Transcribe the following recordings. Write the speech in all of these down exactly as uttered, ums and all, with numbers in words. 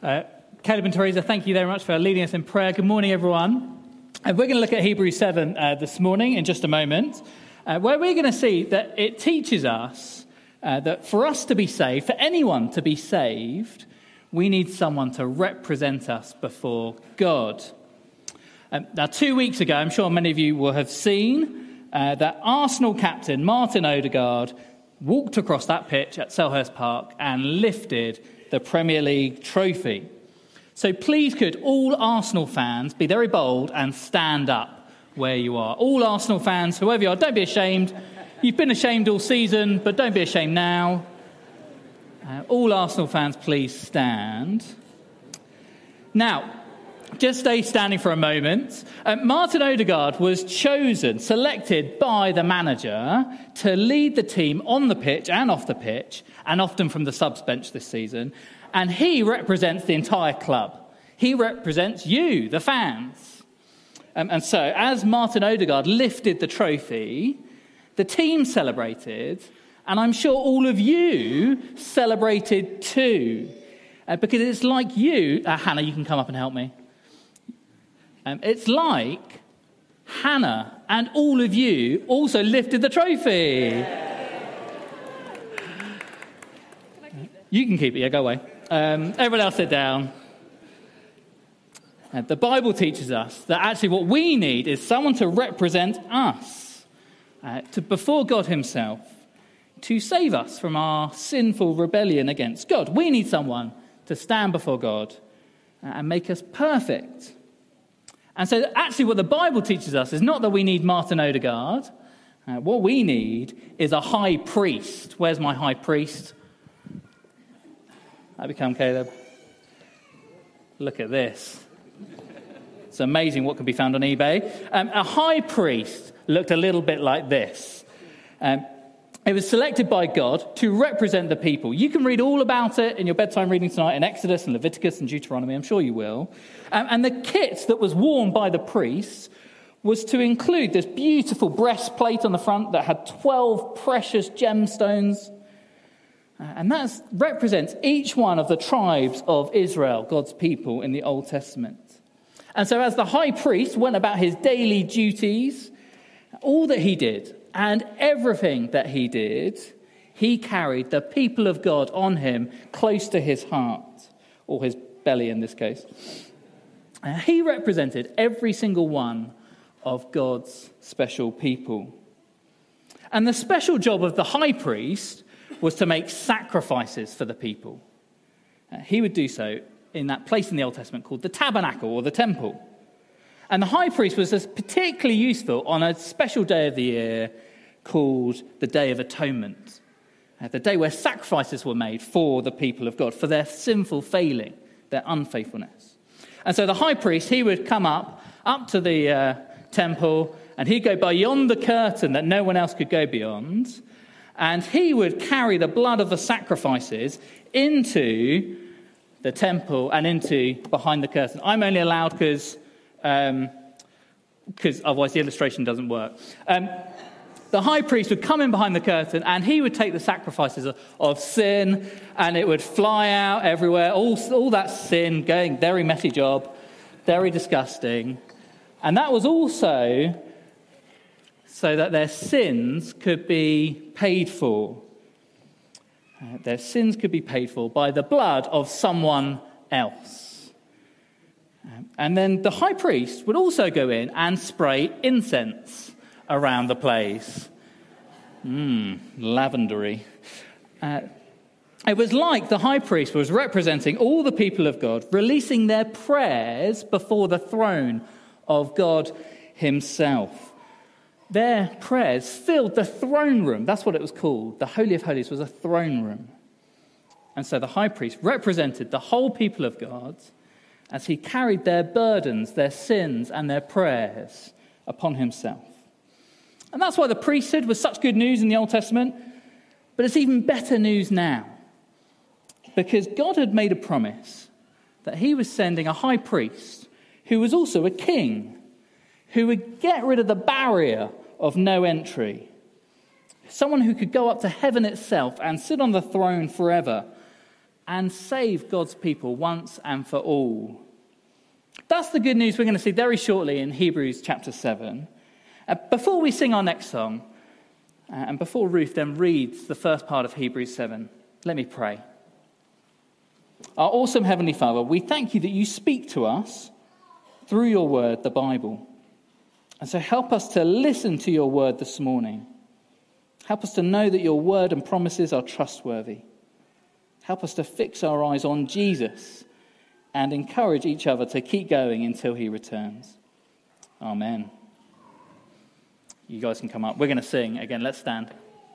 Uh, Caleb and Teresa, thank you very much for leading us in prayer. Good morning, everyone. And we're going to look at Hebrews seven uh, this morning in just a moment, uh, where we're going to see that it teaches us uh, that for us to be saved, for anyone to be saved, we need someone to represent us before God. Um, now, two weeks ago, I'm sure many of you will have seen uh, that Arsenal captain Martin Odegaard walked across that pitch at Selhurst Park and lifted the Premier League trophy. So please could all Arsenal fans be very bold and stand up where you are. All Arsenal fans, whoever you are, don't be ashamed. You've been ashamed all season, but don't be ashamed now. Uh, all Arsenal fans, please stand. Now, just stay standing for a moment. Uh, Martin Odegaard was chosen, selected by the manager to lead the team on the pitch and off the pitch, and often from the subs bench this season. And he represents the entire club. He represents you, the fans. Um, and so, as Martin Odegaard lifted the trophy, the team celebrated, and I'm sure all of you celebrated too. Uh, because it's like you... Uh, Hannah, you can come up and help me. Um, it's like Hannah and all of you also lifted the trophy. You can keep it, yeah, go away. Um, everyone else sit down. Uh, the Bible teaches us that actually what we need is someone to represent us uh, to before God himself, to save us from our sinful rebellion against God. We need someone to stand before God uh, and make us perfect. And so actually what the Bible teaches us is not that we need Martin Odegaard. Uh, what we need is a high priest. Where's my high priest? I become Caleb. Look at this. It's amazing what can be found on eBay. Um, a high priest looked a little bit like this. Um, it was selected by God to represent the people. You can read all about it in your bedtime reading tonight in Exodus and Leviticus and Deuteronomy. I'm sure you will. Um, and the kit that was worn by the priests was to include this beautiful breastplate on the front that had twelve precious gemstones. And that represents each one of the tribes of Israel, God's people in the Old Testament. And so as the high priest went about his daily duties, all that he did and everything that he did, he carried the people of God on him close to his heart, or his belly in this case. And he represented every single one of God's special people. And the special job of the high priest was to make sacrifices for the people. Uh, he would do so in that place in the Old Testament called the tabernacle or the temple. And the high priest was particularly useful on a special day of the year called the Day of Atonement, uh, the day where sacrifices were made for the people of God, for their sinful failing, their unfaithfulness. And so the high priest, he would come up, up to the uh, temple, and he'd go beyond the curtain that no one else could go beyond, and he would carry the blood of the sacrifices into the temple and into behind the curtain. I'm only allowed because um, because otherwise the illustration doesn't work. Um, the high priest would come in behind the curtain and he would take the sacrifices of, of sin, and it would fly out everywhere. All, all that sin going, very messy job, very disgusting. And that was also so that their sins could be paid for. Uh, their sins could be paid for by the blood of someone else. Um, and then the high priest would also go in and spray incense around the place. Mmm, lavendery. Uh, it was like the high priest was representing all the people of God, releasing their prayers before the throne of God himself. Their prayers filled the throne room. That's what it was called. The Holy of Holies was a throne room. And so the high priest represented the whole people of God as he carried their burdens, their sins, and their prayers upon himself. And that's why the priesthood was such good news in the Old Testament, but it's even better news now. Because God had made a promise that he was sending a high priest who was also a king, who would get rid of the barrier of no entry. Someone who could go up to heaven itself and sit on the throne forever and save God's people once and for all. That's the good news we're going to see very shortly in Hebrews chapter seven. Uh, before we sing our next song, uh, and before Ruth then reads the first part of Hebrews seven, let me pray. Our awesome Heavenly Father, we thank you that you speak to us through your word, the Bible. And so help us to listen to your word this morning. Help us to know that your word and promises are trustworthy. Help us to fix our eyes on Jesus and encourage each other to keep going until he returns. Amen. You guys can come up. We're going to sing. Again, let's stand.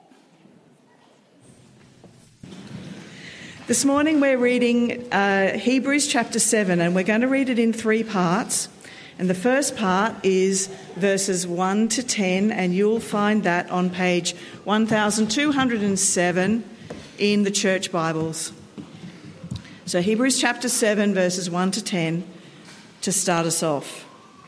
This morning we're reading uh, Hebrews chapter seven, and we're going to read it in three parts. And the first part is verses one to ten, and you'll find that on page one thousand two hundred seven in the church Bibles. So Hebrews chapter seven, verses one to ten, to start us off.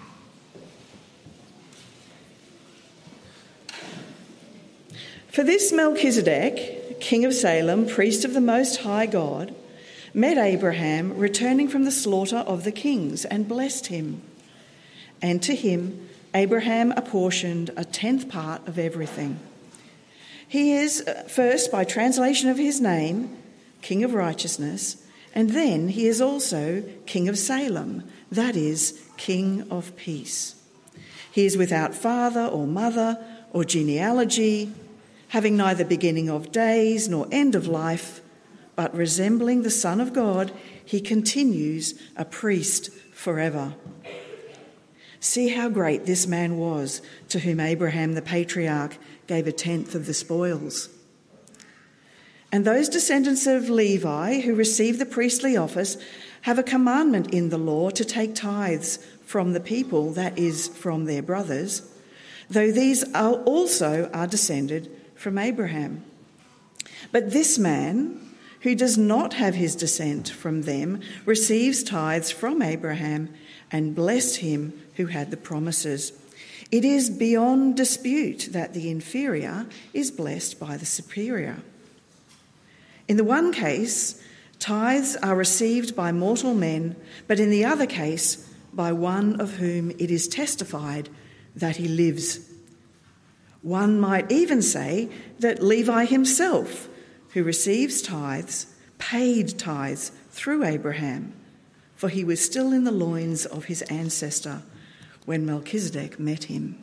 For this Melchizedek, king of Salem, priest of the Most High God, met Abraham returning from the slaughter of the kings and blessed him. And to him Abraham apportioned a tenth part of everything. He is, first by translation of his name, King of Righteousness, and then he is also King of Salem, that is, King of Peace. He is without father or mother or genealogy, having neither beginning of days nor end of life, but resembling the Son of God, he continues a priest forever. See how great this man was, to whom Abraham the patriarch gave a tenth of the spoils. And those descendants of Levi who receive the priestly office have a commandment in the law to take tithes from the people, that is, from their brothers, though these are also are descended from Abraham. But this man, who does not have his descent from them, receives tithes from Abraham and blessed him who had the promises. It is beyond dispute that the inferior is blessed by the superior. In the one case, tithes are received by mortal men, but in the other case, by one of whom it is testified that he lives. One might even say that Levi himself, who receives tithes, paid tithes through Abraham, for he was still in the loins of his ancestor when Melchizedek met him.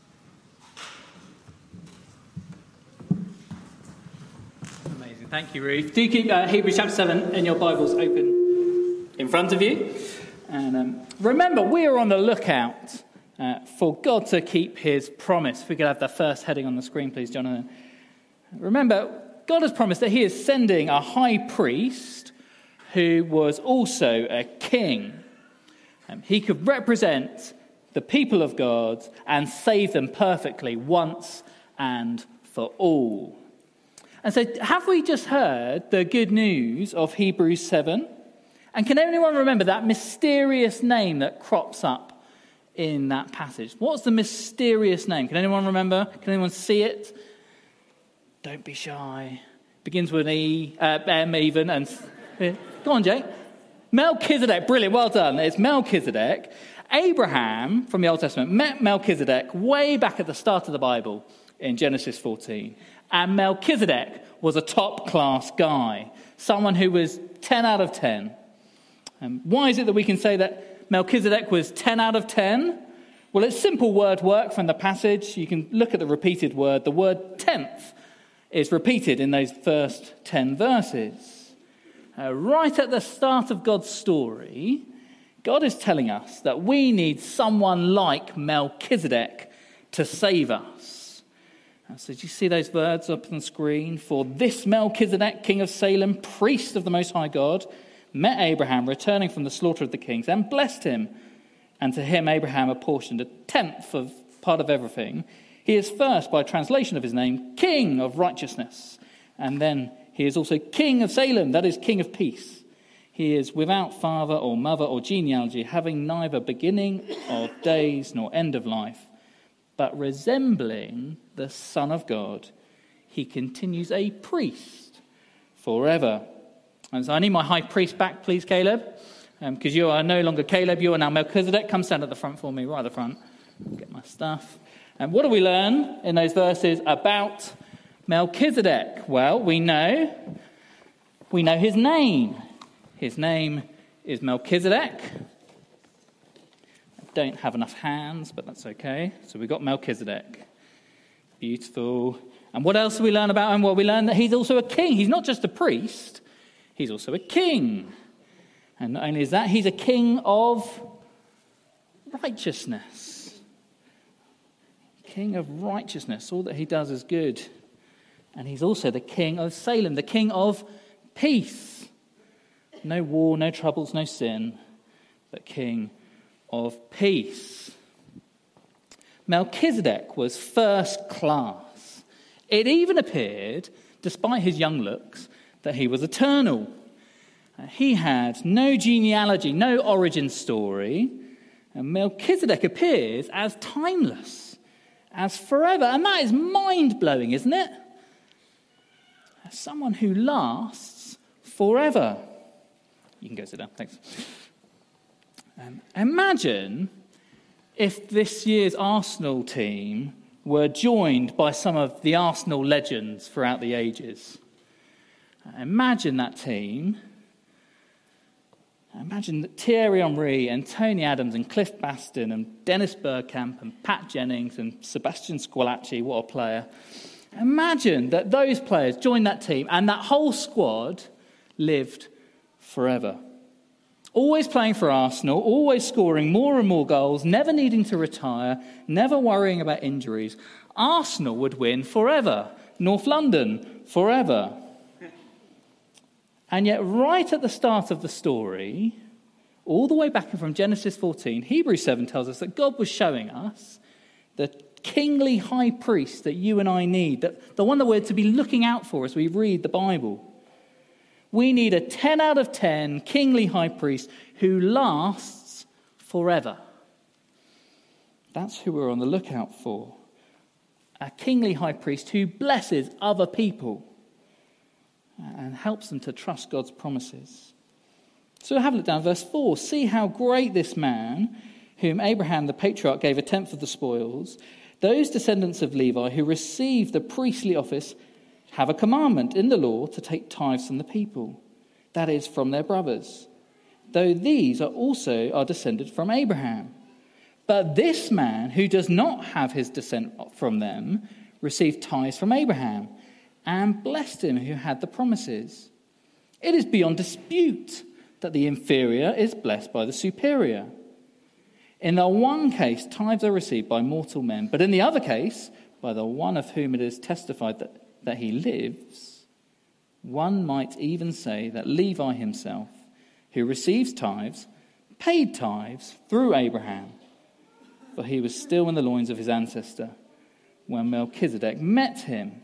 Amazing. Thank you, Ruth. Do keep uh, Hebrews chapter seven in your Bibles open in front of you. And um, remember, we are on the lookout uh, for God to keep his promise. If we could have the first heading on the screen, please, Jonathan. Remember, God has promised that he is sending a high priest who was also a king. Um, he could represent the people of God and save them perfectly once and for all. And so have we just heard the good news of Hebrews seven? And can anyone remember that mysterious name that crops up in that passage? What's the mysterious name? Can anyone remember? Can anyone see it? Don't be shy. Begins with an E, uh, M even. And go on, Jake. Melchizedek. Brilliant. Well done. It's Melchizedek. Abraham, from the Old Testament, met Melchizedek way back at the start of the Bible in Genesis fourteen. And Melchizedek was a top-class guy, someone who was ten out of ten. Um, why is it that we can say that Melchizedek was ten out of ten? Well, it's simple word work from the passage. You can look at the repeated word. The word tenth is repeated in those first ten verses. Uh, right at the start of God's story, God is telling us that we need someone like Melchizedek to save us. Uh, so do you see those words up on the screen? For this Melchizedek, king of Salem, priest of the Most High God, met Abraham returning from the slaughter of the kings and blessed him. And to him Abraham apportioned a tenth of part of everything. He is first, by translation of his name, King of Righteousness. And then he is also King of Salem, that is, King of Peace. He is without father or mother or genealogy, having neither beginning of days nor end of life. But resembling the Son of God, he continues a priest forever. And so I need my high priest back, please, Caleb, because um, you are no longer Caleb, you are now Melchizedek. Come stand at the front for me, right at the front. Get my stuff. And what do we learn in those verses about Melchizedek? Well, we know, we know his name. His name is Melchizedek. I don't have enough hands, but that's okay. So we've got Melchizedek. Beautiful. And what else do we learn about him? Well, we learn that he's also a king. He's not just a priest, he's also a king. And not only is that, he's a king of righteousness. King of righteousness. All that he does is good. And he's also the king of Salem, the king of peace. No war, no troubles, no sin, but king of peace. Melchizedek was first class. It even appeared, despite his young looks, that he was eternal. He had no genealogy, no origin story. And Melchizedek appears as timeless, as forever. And that is mind-blowing, isn't it? As someone who lasts forever. You can go sit down, thanks. Um, imagine if this year's Arsenal team were joined by some of the Arsenal legends throughout the ages. Uh, imagine that team. Imagine that Thierry Henry and Tony Adams and Cliff Baston and Dennis Bergkamp and Pat Jennings and Sebastian Squillaci, what a player. Imagine that those players joined that team and that whole squad lived forever. Always playing for Arsenal, always scoring more and more goals, never needing to retire, never worrying about injuries. Arsenal would win forever. North London, forever. And yet, right at the start of the story, all the way back from Genesis fourteen, Hebrews seven tells us that God was showing us the kingly high priest that you and I need, that the one that we're to be looking out for as we read the Bible. We need a ten out of ten kingly high priest who lasts forever. That's who we're on the lookout for. A kingly high priest who blesses other people and helps them to trust God's promises. So have a look down verse four. See how great this man, whom Abraham the patriarch gave a tenth of the spoils, those descendants of Levi who received the priestly office have a commandment in the law to take tithes from the people, that is, from their brothers, though these are also are descended from Abraham. But this man, who does not have his descent from them, received tithes from Abraham, and blessed him who had the promises. It is beyond dispute that the inferior is blessed by the superior. In the one case, tithes are received by mortal men, but in the other case, by the one of whom it is testified that, that he lives. One might even say that Levi himself, who receives tithes, paid tithes through Abraham, for he was still in the loins of his ancestor when Melchizedek met him.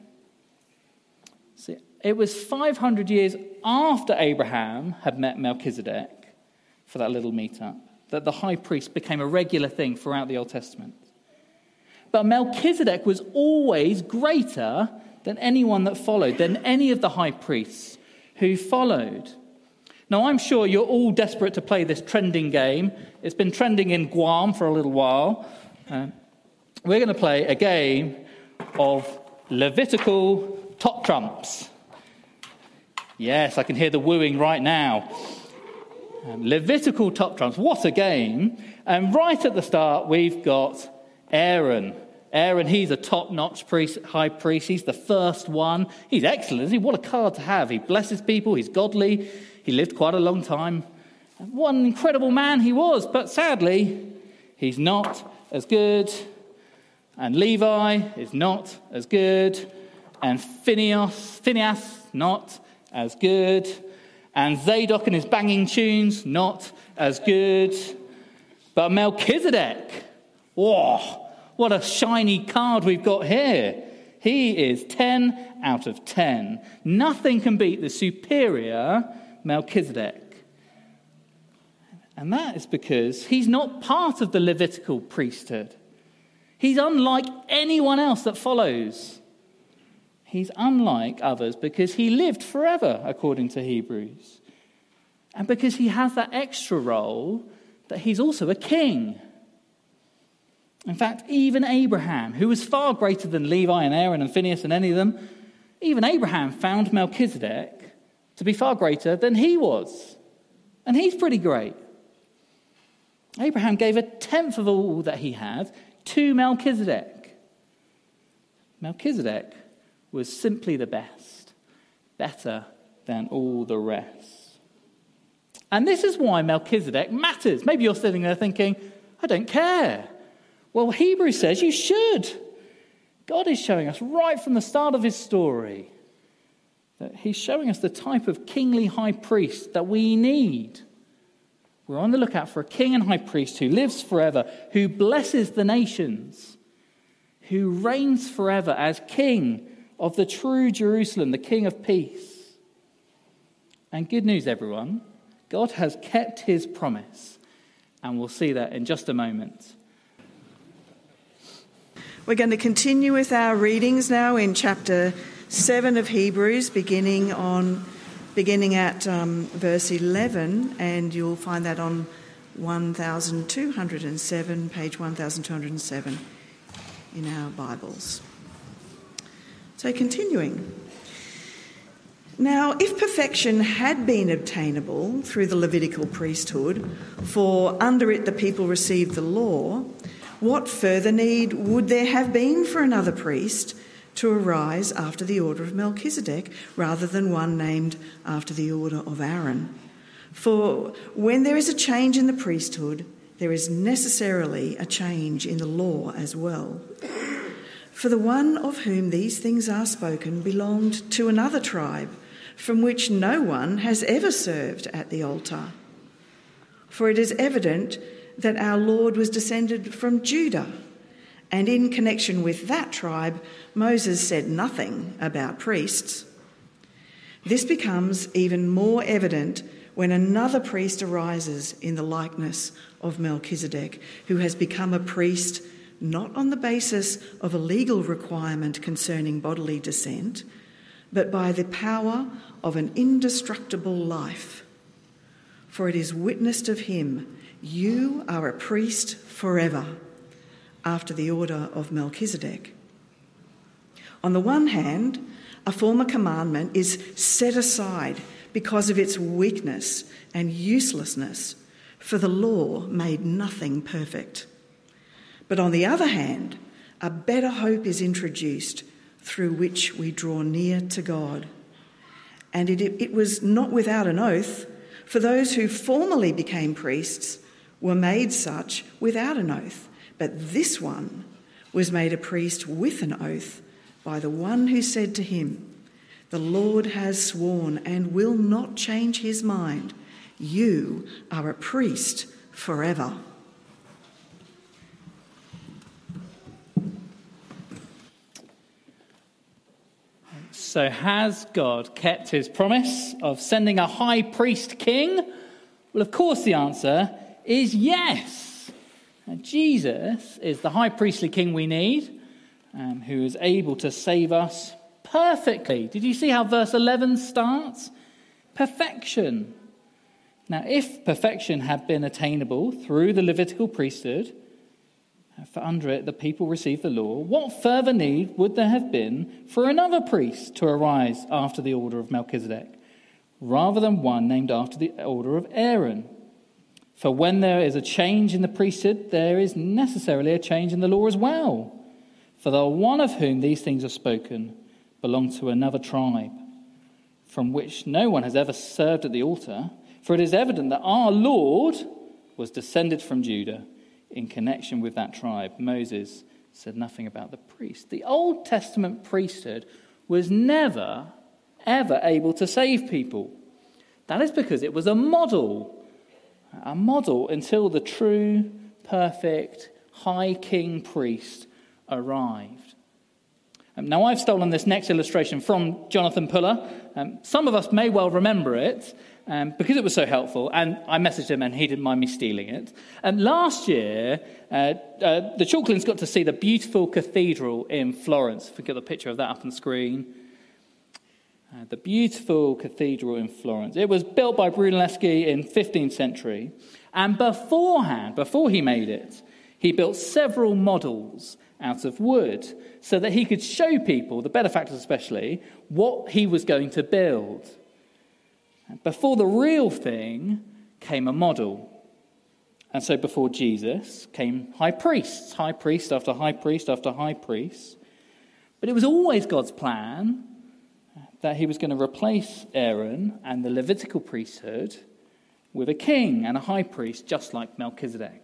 See, it was five hundred years after Abraham had met Melchizedek for that little meetup that the high priest became a regular thing throughout the Old Testament. But Melchizedek was always greater than anyone that followed, than any of the high priests who followed. Now, I'm sure you're all desperate to play this trending game. It's been trending in Guam for a little while. Uh, we're going to play a game of Levitical top trumps. Yes, I can hear the wooing right now. Um, Levitical top trumps. What a game. And right at the start, we've got Aaron. Aaron, he's a top-notch priest, high priest. He's the first one. He's excellent, isn't he? What a card to have. He blesses people. He's godly. He lived quite a long time. And what an incredible man he was. But sadly, he's not as good. And Levi is not as good. And Phineas, Phineas, not as good. And Zadok and his banging tunes, not as good. But Melchizedek, whoa, what a shiny card we've got here. He is ten out of ten. Nothing can beat the superior Melchizedek. And that is because he's not part of the Levitical priesthood. He's unlike anyone else that follows. He's unlike others because he lived forever, according to Hebrews. And because he has that extra role that he's also a king. In fact, even Abraham, who was far greater than Levi and Aaron and Phinehas and any of them, even Abraham found Melchizedek to be far greater than he was. And he's pretty great. Abraham gave a tenth of all that he had to Melchizedek. Melchizedek was simply the best, better than all the rest. And this is why Melchizedek matters. Maybe you're sitting there thinking, I don't care. Well, Hebrews says you should. God is showing us right from the start of his story that he's showing us the type of kingly high priest that we need. We're on the lookout for a king and high priest who lives forever, who blesses the nations, who reigns forever as king of the true Jerusalem, the King of peace. And good news, everyone, God has kept his promise, and we'll see that in just a moment. We're going to continue with our readings now in chapter seven of Hebrews, beginning on beginning at um, verse eleven, and you'll find that on twelve oh seven, page twelve oh seven in our Bibles. So continuing. Now, if perfection had been obtainable through the Levitical priesthood, for under it the people received the law, what further need would there have been for another priest to arise after the order of Melchizedek, rather than one named after the order of Aaron? For when there is a change in the priesthood, there is necessarily a change in the law as well. For the one of whom these things are spoken belonged to another tribe, from which no one has ever served at the altar. For it is evident that our Lord was descended from Judah, and in connection with that tribe, Moses said nothing about priests. This becomes even more evident when another priest arises in the likeness of Melchizedek, who has become a priest not on the basis of a legal requirement concerning bodily descent, but by the power of an indestructible life. For it is witnessed of him, you are a priest forever, after the order of Melchizedek. On the one hand, a former commandment is set aside because of its weakness and uselessness, for the law made nothing perfect. But on the other hand, a better hope is introduced through which we draw near to God. And it, it was not without an oath, for those who formerly became priests were made such without an oath. But this one was made a priest with an oath by the one who said to him, "The Lord has sworn and will not change his mind. You are a priest forever." So has God kept his promise of sending a high priest king? Well, of course the answer is yes. And Jesus is the high priestly king we need, um, who is able to save us perfectly. Did you see how verse eleven starts? Perfection. Now, if perfection had been attainable through the Levitical priesthood, for under it the people received the law, what further need would there have been for another priest to arise after the order of Melchizedek, rather than one named after the order of Aaron? For when there is a change in the priesthood, there is necessarily a change in the law as well. For the one of whom these things are spoken belonged to another tribe, from which no one has ever served at the altar. For it is evident that our Lord was descended from Judah. In connection with that tribe, Moses said nothing about the priest. The Old Testament priesthood was never, ever able to save people. That is because it was a model. A model until the true, perfect, high king priest arrived. Um, now, I've stolen this next illustration from Jonathan Puller. Um, some of us may well remember it um, because it was so helpful, and I messaged him and he didn't mind me stealing it. And last year, uh, uh, the Chalklins got to see the beautiful cathedral in Florence. If we get the picture of that up on the screen. Uh, the beautiful cathedral in Florence. It was built by Brunelleschi in fifteenth century. And beforehand, before he made it, he built several models out of wood so that he could show people, the benefactors especially, what he was going to build. And before the real thing came a model. And so before Jesus came high priests, high priest after high priest after high priest. But it was always God's plan that he was going to replace Aaron and the Levitical priesthood with a king and a high priest, just like Melchizedek.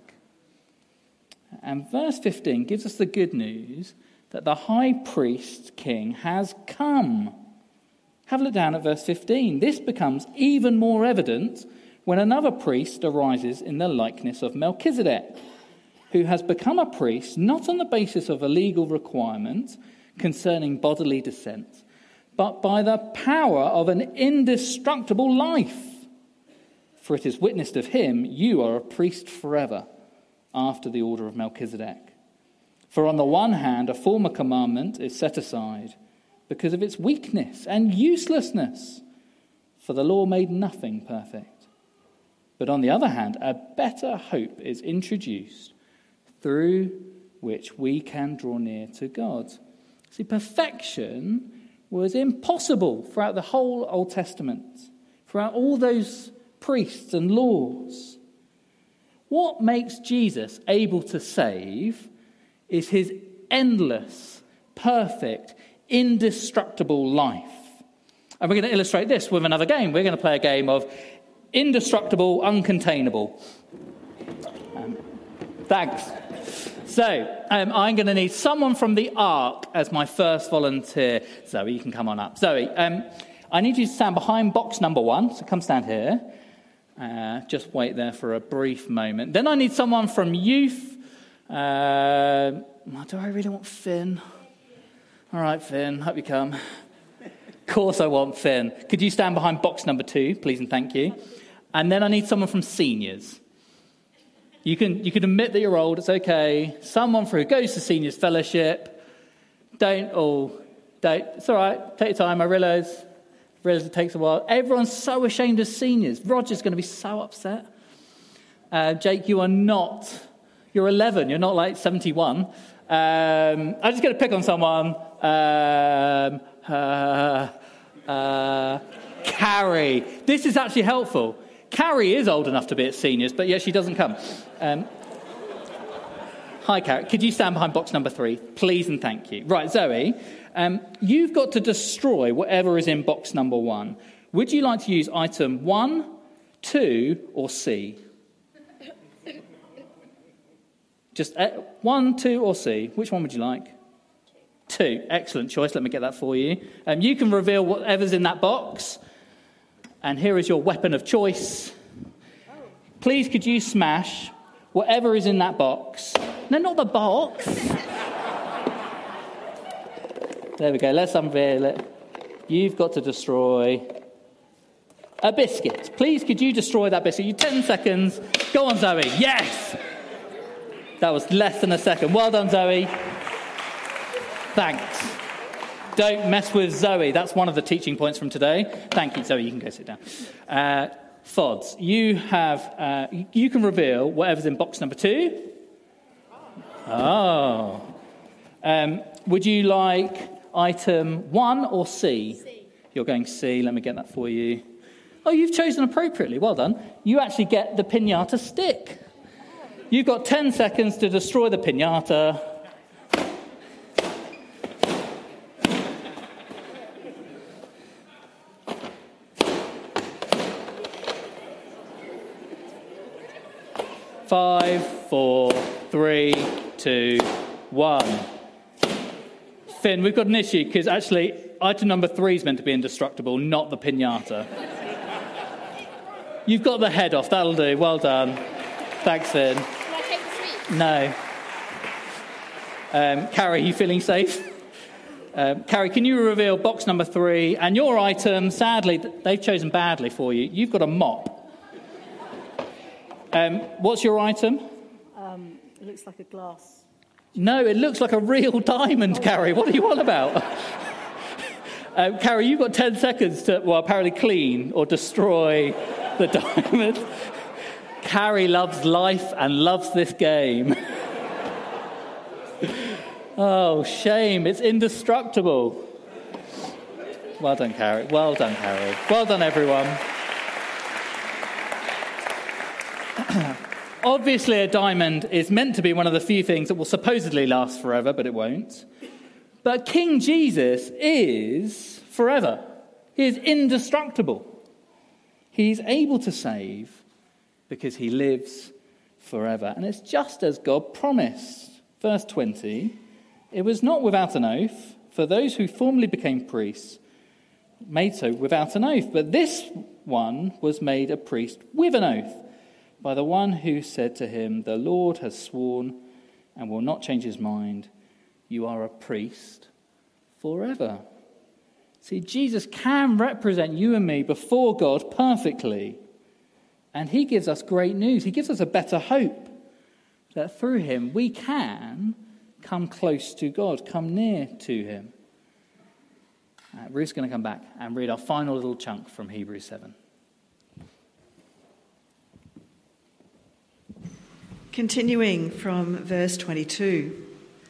And verse fifteen gives us the good news that the high priest king has come. Have a look down at verse fifteen. This becomes even more evident when another priest arises in the likeness of Melchizedek, who has become a priest not on the basis of a legal requirement concerning bodily descent, but by the power of an indestructible life. For it is witnessed of him, you are a priest forever, after the order of Melchizedek. For on the one hand, a former commandment is set aside because of its weakness and uselessness, for the law made nothing perfect. But on the other hand, a better hope is introduced through which we can draw near to God. See, perfection was impossible throughout the whole Old Testament, throughout all those priests and laws. What makes Jesus able to save is his endless, perfect, indestructible life. And we're going to illustrate this with another game. We're going to play a game of indestructible, uncontainable. Um, thanks. So, um, I'm going to need someone from the Ark as my first volunteer. Zoe, you can come on up. Zoe, um, I need you to stand behind box number one. So come stand here. Uh, just wait there for a brief moment. Then I need someone from youth. Uh, do I really want Finn? All right, Finn, hope you come. Of course I want Finn. Could you stand behind box number two, please and thank you? And then I need someone from seniors. You can you can admit that you're old, it's okay. Someone who goes to seniors fellowship. Don't all, don't, it's all right, take your time, I realise. Realise it takes a while. Everyone's so ashamed of seniors. Roger's going to be so upset. Uh, Jake, you are not, you're eleven, you're not like seventy-one. Um, I'm just going to pick on someone. Um, uh, uh, Carrie. This is actually helpful. Carrie is old enough to be at seniors, but yet she doesn't come. Um, hi, Carrie. Could you stand behind box number three, please and thank you. Right, Zoe, um, you've got to destroy whatever is in box number one. Would you like to use item one, two, or C? Just uh, one, two, or C. Which one would you like? Two. Excellent choice. Let me get that for you. Um, you can reveal whatever's in that box. And here is your weapon of choice. Please, could you smash whatever is in that box? No, not the box. There we go. Let's unveil it. You've got to destroy a biscuit. Please, could you destroy that biscuit? You ten seconds. Go on, Zoe. Yes! That was less than a second. Well done, Zoe. Thanks. Don't mess with Zoe. That's one of the teaching points from today. Thank you, Zoe. You can go sit down. Uh, Fods, you have uh, you can reveal whatever's in box number two. Oh. Um, would you like item one or C? C. You're going C. Let me get that for you. Oh, you've chosen appropriately. Well done. You actually get the piñata stick. You've got ten seconds to destroy the piñata. Five, four, three, two, one. Finn, we've got an issue because actually item number three is meant to be indestructible, not the piñata. You've got the head off. That'll do. Well done. Thanks, Finn. Can I take the sweet? No. Um, Carrie, you feeling safe? Um, Carrie, can you reveal box number three? And your item, sadly, they've chosen badly for you. You've got a mop. Um, what's your item? Um, it looks like a glass. No, it looks like a real diamond, Carrie. What are you on about? Uh, Carrie, you've got ten seconds to, well, apparently clean or destroy the diamond. Carrie loves life and loves this game. Oh, shame. It's indestructible. Well done, Carrie. Well done, Carrie. Well done, everyone. Obviously, a diamond is meant to be one of the few things that will supposedly last forever, but it won't. But King Jesus is forever. He is indestructible. He's able to save because he lives forever. And it's just as God promised. Verse twenty, it was not without an oath, for those who formerly became priests made so without an oath. But this one was made a priest with an oath, by the one who said to him, the Lord has sworn and will not change his mind. You are a priest forever. See, Jesus can represent you and me before God perfectly. And he gives us great news. He gives us a better hope that through him we can come close to God, come near to him. Uh, Ruth's going to come back and read our final little chunk from Hebrews seven. Continuing from verse twenty-two.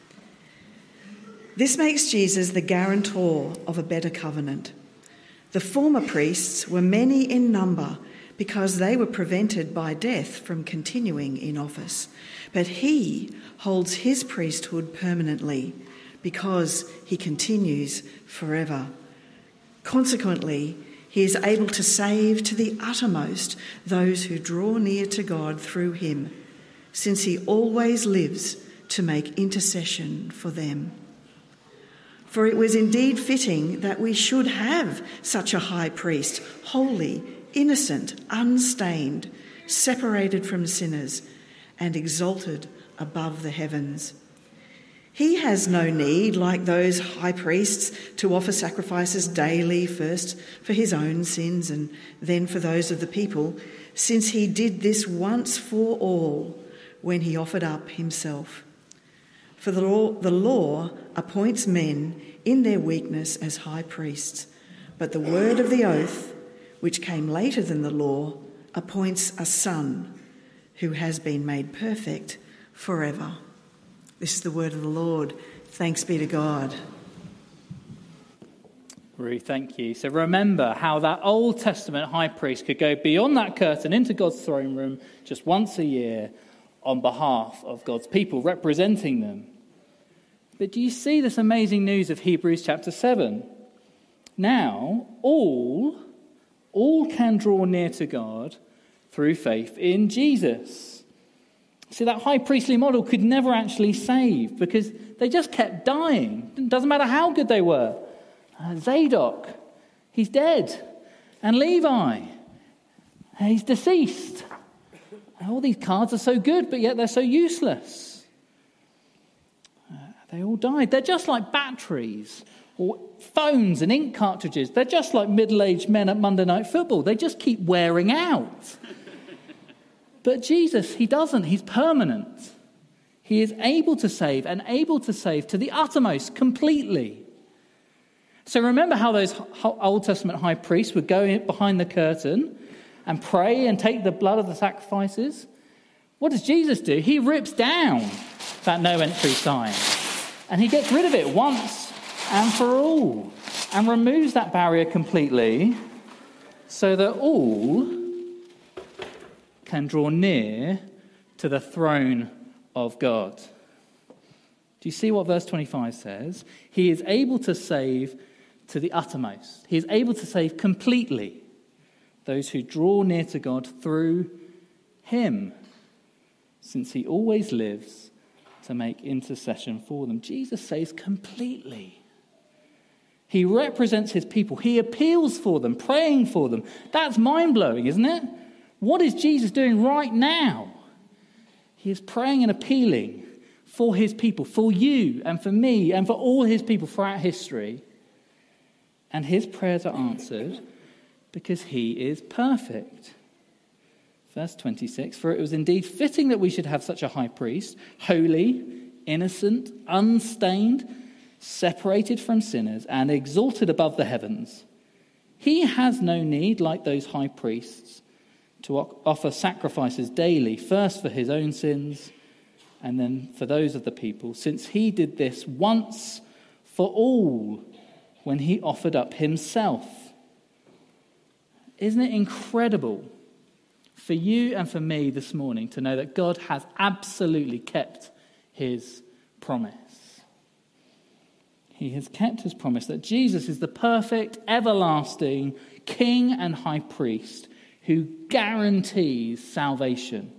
This makes Jesus the guarantor of a better covenant. The former priests were many in number because they were prevented by death from continuing in office. But he holds his priesthood permanently because he continues forever. Consequently, he is able to save to the uttermost those who draw near to God through him, since he always lives to make intercession for them. For it was indeed fitting that we should have such a high priest, holy, innocent, unstained, separated from sinners, and exalted above the heavens. He has no need, like those high priests, to offer sacrifices daily, first for his own sins and then for those of the people, since he did this once for all when he offered up himself. For the law, the law appoints men in their weakness as high priests, but the word of the oath, which came later than the law, appoints a son who has been made perfect forever. This is the word of the Lord. Thanks be to God. Ruth, thank you. So remember how that Old Testament high priest could go beyond that curtain into God's throne room just once a year on behalf of God's people, representing them. But do you see this amazing news of Hebrews chapter seven? Now, all, all can draw near to God through faith in Jesus. See, that high priestly model could never actually save because they just kept dying. It doesn't matter how good they were. Uh, Zadok, he's dead. And Levi, he's deceased. All these cards are so good, but yet they're so useless. Uh, they all died. They're just like batteries or phones and ink cartridges. They're just like middle-aged men at Monday Night Football. They just keep wearing out. But Jesus, he doesn't. He's permanent. He is able to save and able to save to the uttermost, completely. So remember how those Old Testament high priests would go behind the curtain and pray and take the blood of the sacrifices? What does Jesus do? He rips down that no entry sign. And he gets rid of it once and for all. And removes that barrier completely so that all can draw near to the throne of God. Do you see what verse twenty-five says? He is able to save to the uttermost. He is able to save completely those who draw near to God through him, since he always lives to make intercession for them. Jesus saves completely. He represents his people. He appeals for them, praying for them. That's mind-blowing, isn't it? What is Jesus doing right now? He is praying and appealing for his people, for you and for me and for all his people throughout history. And his prayers are answered because he is perfect. Verse twenty-six, for it was indeed fitting that we should have such a high priest, holy, innocent, unstained, separated from sinners and exalted above the heavens. He has no need, like those high priests, to offer sacrifices daily, first for his own sins and then for those of the people, since he did this once for all when he offered up himself. Isn't it incredible for you and for me this morning to know that God has absolutely kept his promise? He has kept his promise that Jesus is the perfect, everlasting King and High Priest who guarantees salvation.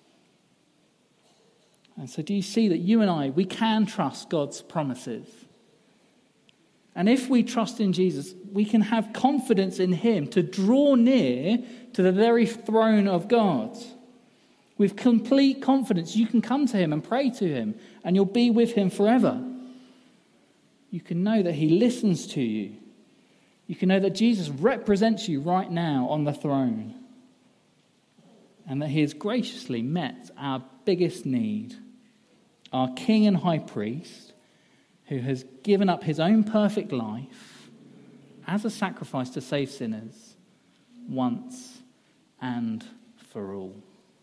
And so do you see that you and I, we can trust God's promises? And if we trust in Jesus, we can have confidence in him to draw near to the very throne of God. With complete confidence, you can come to him and pray to him, and you'll be with him forever. You can know that he listens to you. You can know that Jesus represents you right now on the throne, and that he has graciously met our biggest need, our King and High Priest, who has given up his own perfect life as a sacrifice to save sinners once and for all.